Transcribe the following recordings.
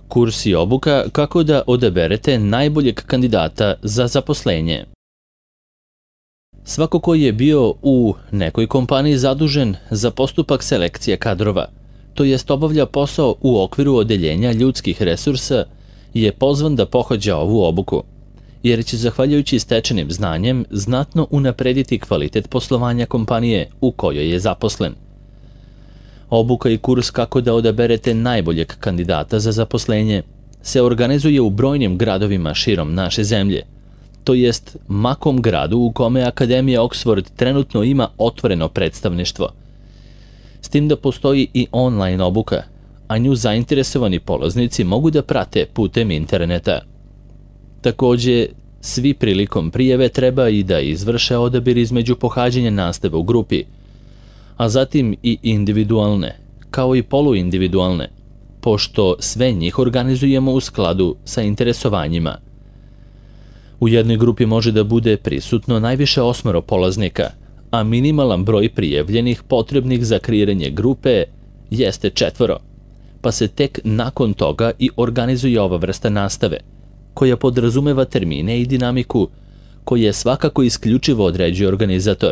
Kurs i obuka kako da odaberete najboljeg kandidata za zaposlenje. Svako ko je bio u nekoj kompaniji zadužen za postupak selekcije kadrova, to jest obavlja posao u okviru odeljenja ljudskih resursa, je pozvan da pohađa ovu obuku, jer će zahvaljujući stečenim znanjem znatno unaprediti kvalitet poslovanja kompanije u kojoj je zaposlen. Obuka i kurs kako da odaberete najboljeg kandidata za zaposlenje se organizuje u brojnim gradovima širom naše zemlje, to jest makom gradu u kome Akademija Oxford trenutno ima otvoreno predstavništvo. S tim da postoji i online obuka, a nju zainteresovani polaznici mogu da prate putem interneta. Takođe, svi prilikom prijave treba i da izvrše odabir između pohađanja nastave u grupi, a zatim i individualne, kao i poluindividualne, pošto sve njih organizujemo u skladu sa interesovanjima. U jednoj grupi može da bude prisutno najviše 8 polaznika, a minimalan broj prijavljenih potrebnih za kreiranje grupe jeste 4, pa se tek nakon toga i organizuje ova vrsta nastave, koja podrazumeva termine i dinamiku koje svakako isključivo određuje organizator.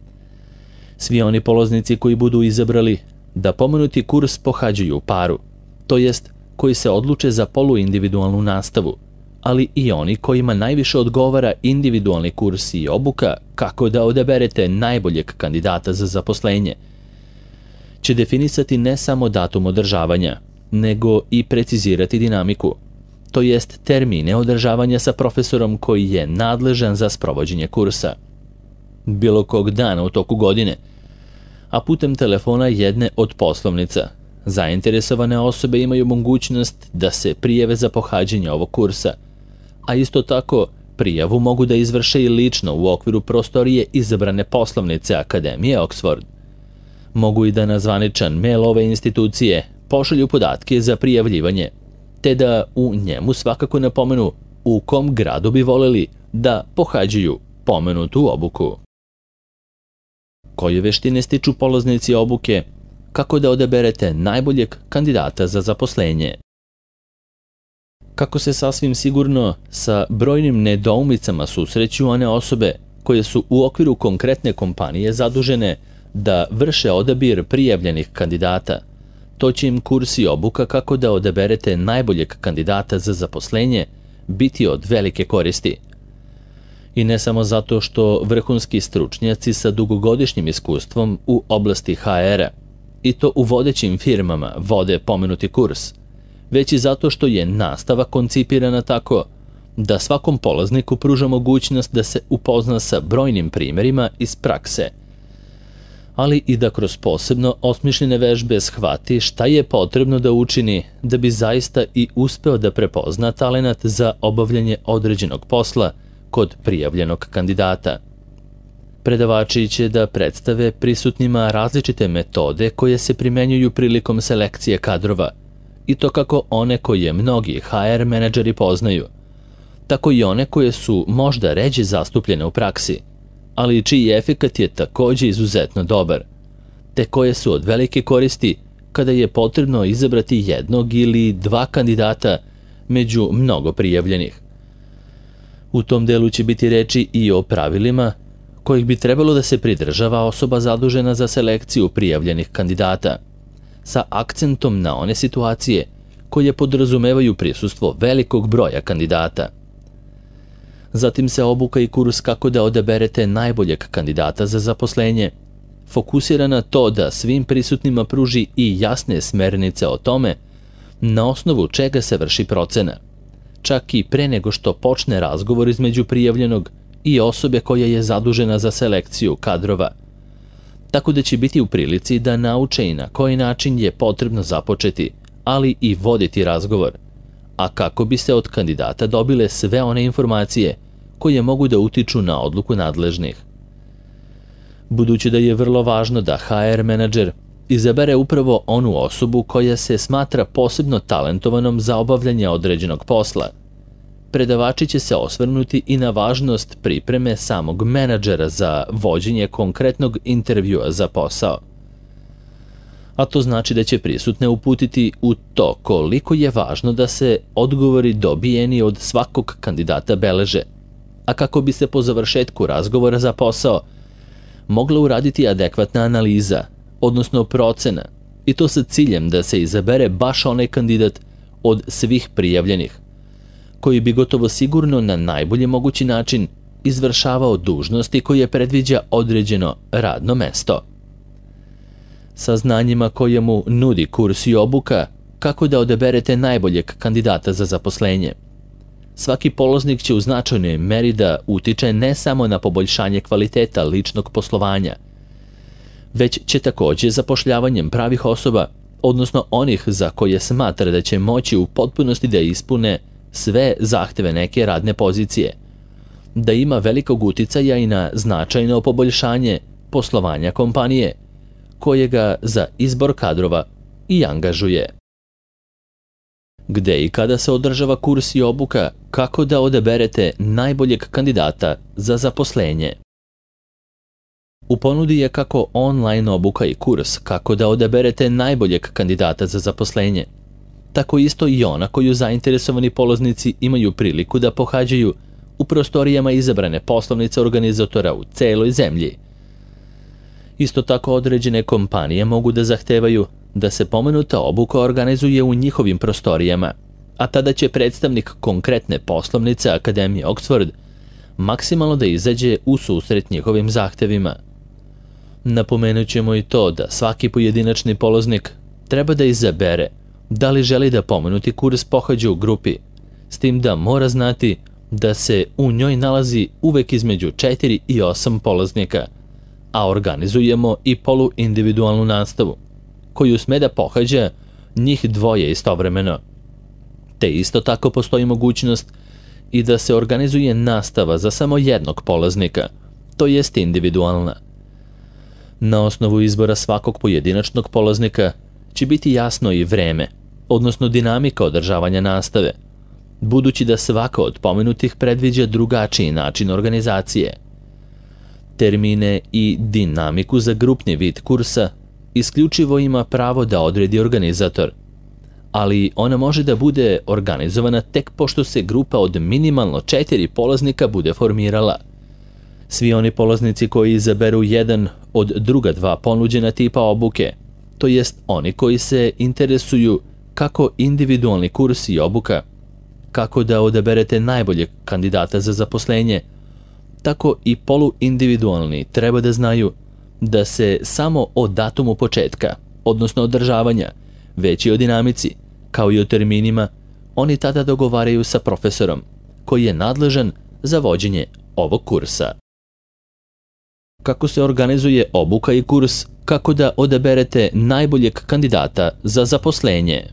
Svi oni polaznici koji budu izabrali da pomenuti kurs pohađaju u paru, to jest koji se odluče za poluindividualnu nastavu, ali i oni kojima najviše odgovara individualni kurs i obuka kako da odaberete najboljeg kandidata za zaposlenje, će definisati ne samo datum održavanja, nego i precizirati dinamiku, to jest termine održavanja sa profesorom koji je nadležan za sprovođenje kursa. Bilo kog dana u toku godine, a putem telefona jedne od poslovnica, zainteresovane osobe imaju mogućnost da se prijave za pohađanje ovog kursa, a isto tako prijavu mogu da izvrše i lično u okviru prostorije izabrane poslovnice Akademije Oxford. Mogu i da na zvaničan mail ove institucije pošalju podatke za prijavljivanje, te da u njemu svakako napomenu u kom gradu bi voleli da pohađaju pomenutu obuku. Koje veštine stiču polaznici obuke kako da odaberete najboljeg kandidata za zaposlenje? Kako se sasvim sigurno sa brojnim nedoumicama susreću one osobe koje su u okviru konkretne kompanije zadužene da vrše odabir prijavljenih kandidata, to će im kurs i obuka kako da odaberete najboljeg kandidata za zaposlenje biti od velike koristi. I ne samo zato što vrhunski stručnjaci sa dugogodišnjim iskustvom u oblasti HR-a, i to u vodećim firmama, vode pomenuti kurs, već i zato što je nastava koncipirana tako da svakom polazniku pruža mogućnost da se upozna sa brojnim primjerima iz prakse, ali i da kroz posebno osmišljene vežbe shvati šta je potrebno da učini da bi zaista i uspeo da prepozna talenat za obavljanje određenog posla kod prijavljenog kandidata. Predavači će da predstave prisutnima različite metode koje se primenjuju prilikom selekcije kadrova, i to kako one koje mnogi HR menadžeri poznaju, tako i one koje su možda ređe zastupljene u praksi, ali čiji efekat je takođe izuzetno dobar, te koje su od velike koristi kada je potrebno izabrati jednog ili dva kandidata među mnogo prijavljenih. U tom delu će biti reči i o pravilima kojih bi trebalo da se pridržava osoba zadužena za selekciju prijavljenih kandidata, sa akcentom na one situacije koje podrazumevaju prisustvo velikog broja kandidata. Zatim se obuka i kurs kako da odaberete najboljeg kandidata za zaposlenje fokusira na to da svim prisutnima pruži i jasne smernice o tome na osnovu čega se vrši procena, čak i pre nego što počne razgovor između prijavljenog i osobe koja je zadužena za selekciju kadrova, tako da će biti u prilici da nauče i na koji način je potrebno započeti, ali i voditi razgovor, a kako bi se od kandidata dobile sve one informacije koje mogu da utiču na odluku nadležnih. Budući da je vrlo važno da HR menadžer izabere upravo onu osobu koja se smatra posebno talentovanom za obavljanje određenog posla, predavači će se osvrnuti i na važnost pripreme samog menadžera za vođenje konkretnog intervjua za posao. a to znači da će prisutne uputiti u to koliko je važno da se odgovori dobijeni od svakog kandidata beleže, a kako bi se po završetku razgovora za posao mogla uraditi adekvatna analiza, odnosno procena, i to sa ciljem da se izabere baš onaj kandidat od svih prijavljenih, koji bi gotovo sigurno na najbolji mogući način izvršavao dužnosti koje predviđa određeno radno mesto. Sa znanjima koje mu nudi kurs i obuka kako da odaberete najboljeg kandidata za zaposlenje, svaki polaznik će u značajnoj meri da utiče ne samo na poboljšanje kvaliteta ličnog poslovanja, već će također zapošljavanjem pravih osoba, odnosno onih za koje smatra da će moći u potpunosti da ispune sve zahteve neke radne pozicije, da ima velikog uticaja i na značajno poboljšanje poslovanja kompanije, koje ga za izbor kadrova i angažuje. Gde i kada se održava kurs i obuka kako da odaberete najboljeg kandidata za zaposlenje? U ponudi je kako online obuka i kurs kako da odaberete najboljeg kandidata za zaposlenje, tako isto i ona koju zainteresovani polaznici imaju priliku da pohađaju u prostorijama izabrane poslovnice organizatora u celoj zemlji. Isto tako određene kompanije mogu da zahtevaju da se pomenuta obuka organizuje u njihovim prostorijama, a tada će predstavnik konkretne poslovnice Akademije Oxford maksimalno da izađe u susret njihovim zahtevima. Napomenut ćemo i to da svaki pojedinačni polaznik treba da izabere da li želi da pomenuti kurs pohađa u grupi, s tim da mora znati da se u njoj nalazi uvek između 4 i 8 polaznika, a organizujemo i poluindividualnu nastavu, koju sme da pohađa njih dvoje istovremeno. Te isto tako postoji mogućnost i da se organizuje nastava za samo jednog polaznika, to jest individualna. Na osnovu izbora svakog pojedinačnog polaznika će biti jasno i vreme, odnosno dinamika održavanja nastave, budući da svaka od pomenutih predviđa drugačiji način organizacije. Termine i dinamiku za grupni vid kursa isključivo ima pravo da odredi organizator, ali ona može da bude organizovana tek pošto se grupa od minimalno 4 polaznika bude formirala. Svi oni polaznici koji izaberu jedan od druga dva ponuđena tipa obuke, to jest oni koji se interesuju kako individualni kurs i obuka, kako da odaberete najboljeg kandidata za zaposlenje, tako i poluindividualni treba da znaju da se samo o datumu početka, odnosno održavanja, već i o dinamici, kao i o terminima, oni tada dogovaraju sa profesorom, koji je nadležan za vođenje ovog kursa. Kako se organizuje obuka i kurs, kako da odaberete najboljeg kandidata za zaposlenje?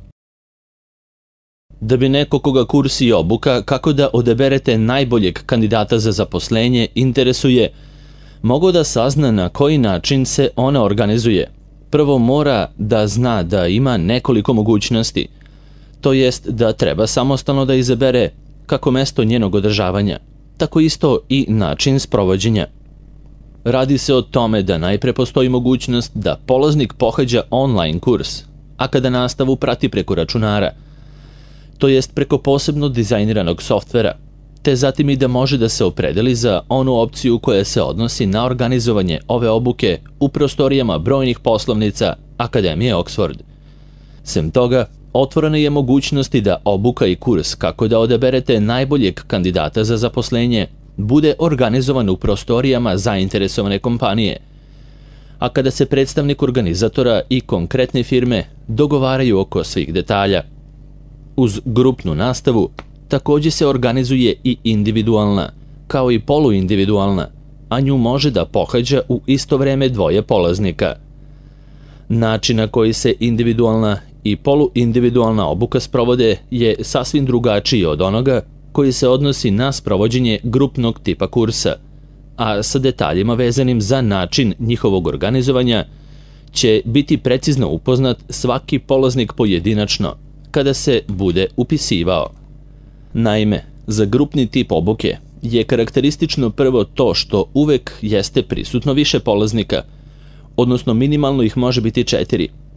Da bi neko koga kurs i obuka kako da odaberete najboljeg kandidata za zaposlenje interesuje, mogu da sazna na koji način se ona organizuje. Prvo mora da zna da ima nekoliko mogućnosti, to jest da treba samostalno da izabere kako mesto njenog održavanja, tako isto i način sprovođenja. Radi se o tome da najpre postoji mogućnost da polaznik pohađa online kurs, a kada nastavu prati preko računara, to jest preko posebno dizajniranog softvera, te zatim i da može da se opredeli za onu opciju koja se odnosi na organizovanje ove obuke u prostorijama brojnih poslovnica Akademije Oxford. Sem toga, otvorena je mogućnost i da obuka i kurs kako da odaberete najboljeg kandidata za zaposlenje bude organizovan u prostorijama zainteresovane kompanije, a kada se predstavnik organizatora i konkretne firme dogovaraju oko svih detalja. Uz grupnu nastavu također se organizuje i individualna, kao i poluindividualna, a nju može da pohađa u isto vreme dvoje polaznika. Način na koji se individualna i poluindividualna obuka sprovode je sasvim drugačiji od onoga koji se odnosi na sprovođenje grupnog tipa kursa, a sa detaljima vezanim za način njihovog organizovanja će biti precizno upoznat svaki polaznik pojedinačno kada se bude upisivao. Naime, za grupni tip obuke je karakteristično prvo to što uvek jeste prisutno više polaznika, odnosno minimalno ih može biti 4,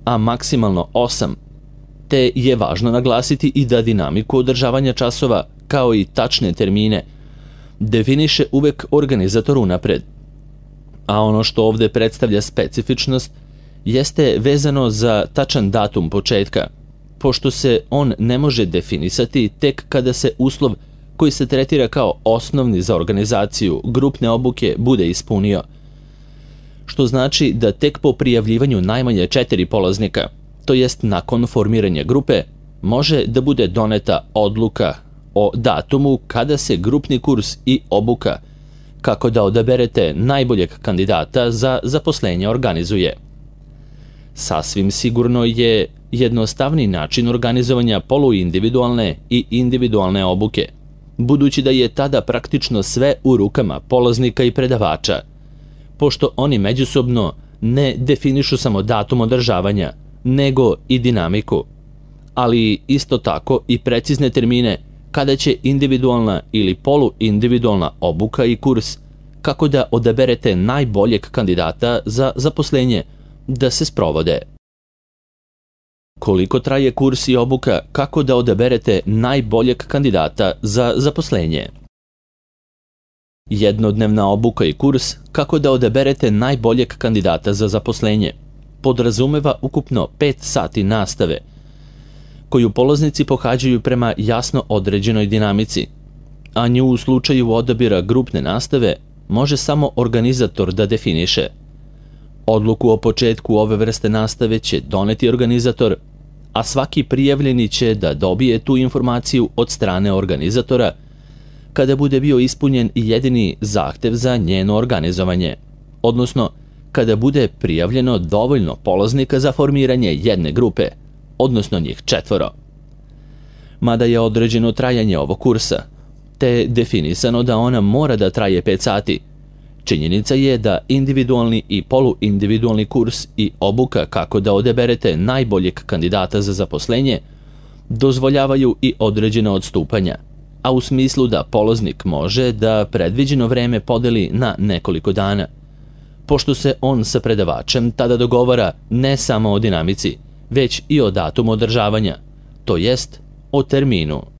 a maksimalno 8, te je važno naglasiti i da dinamiku održavanja časova, kao i tačne termine, definiše uvek organizator unapred. A ono što ovde predstavlja specifičnost jeste vezano za tačan datum početka, pošto se on ne može definisati tek kada se uslov koji se tretira kao osnovni za organizaciju grupne obuke bude ispunio. Što znači da tek po prijavljivanju najmanje 4 polaznika, to jest nakon formiranja grupe, može da bude doneta odluka o datumu kada se grupni kurs i obuka, kako da odaberete najboljeg kandidata za zaposlenje, organizuje. Sasvim sigurno je jednostavni način organizovanja poluindividualne i individualne obuke, budući da je tada praktično sve u rukama polaznika i predavača, pošto oni međusobno ne definišu samo datum održavanja, nego i dinamiku, ali isto tako i precizne termine kada će individualna ili poluindividualna obuka i kurs, kako da odaberete najboljeg kandidata za zaposlenje, da se sprovode. Koliko traje kurs i obuka, kako da odaberete najboljeg kandidata za zaposlenje? Jednodnevna obuka i kurs, kako da odaberete najboljeg kandidata za zaposlenje, podrazumeva ukupno 5 sati nastave, koju polaznici pohađaju prema jasno određenoj dinamici, a nju u slučaju odabira grupne nastave može samo organizator da definiše. Odluku o početku ove vrste nastave će doneti organizator, a svaki prijavljeni će da dobije tu informaciju od strane organizatora kada bude bio ispunjen jedini zahtev za njeno organizovanje, odnosno kada bude prijavljeno dovoljno polaznika za formiranje jedne grupe, odnosno njih 4. Mada je određeno trajanje ovog kursa, te definisano da ona mora da traje 5 sati, činjenica je da individualni i poluindividualni kurs i obuka kako da odaberete najboljeg kandidata za zaposlenje dozvoljavaju i određena odstupanja, a u smislu da polaznik može da predviđeno vreme podeli na nekoliko dana, pošto se on sa predavačem tada dogovara ne samo o dinamici, već i o datumu održavanja, to jest o terminu.